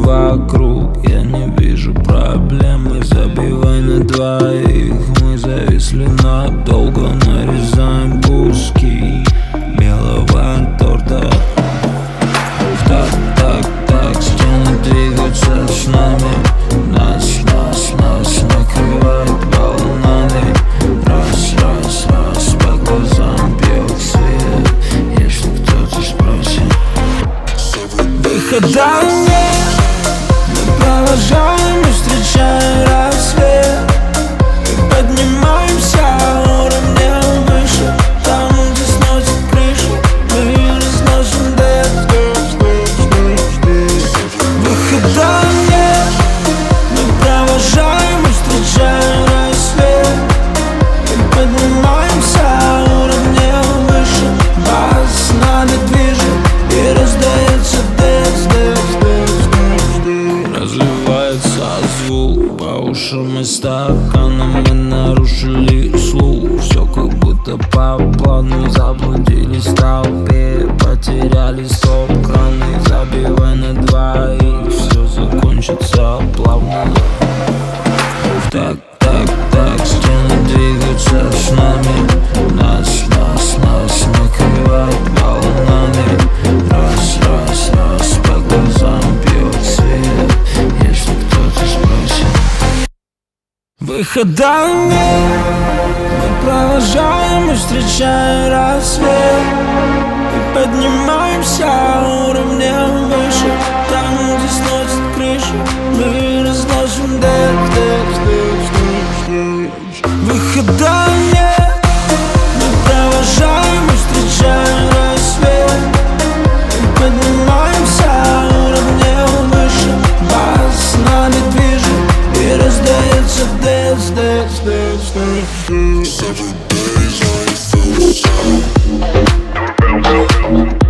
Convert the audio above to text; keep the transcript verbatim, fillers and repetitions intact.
вокруг, я не вижу проблемы. Забивай на двоих, мы зависли надолго. Нарезаем куски белого торта. Так, так, так, стены двигаются с нами. Нас, нас, нас накрывает волнами. Раз, раз, раз, по глазам бьет свет. Если кто-то спросит, выхода нет. Мы провожаем и встречаем рассвет. И поднимаемся уровнем выше. Там, где сносит крышу, мы разносим дед. Выхода нет. Мы провожаем и встречаем рассвет. И поднимаемся уровнем выше. Бас нами движет и раздается дец, дец, дец. Разливается звук по ушам и стаканам. Мы нарушили слух. Все как будто по плану. Заблудились в толпе, потеряли стоп-краны. Забивай на двоих, все закончится плавно. Так, так, так, стены двигаются с нами. Нас, нас, нас накрывает волнами. Раз, раз, раз, по глазам бьет свет. Если кто-то спросит, выхода нет. Мы провожаем и встречаем рассвет. И поднимаемся уровнем выше. Там, где сносит крышу, мы разносим дец, дец, дец, дец. Выхода нет. Мы провожаем и встречаем рассвет. И поднимаемся уровнем выше. Бас нами движет и раздается дец, дец, дец, дец. Seven days on your food.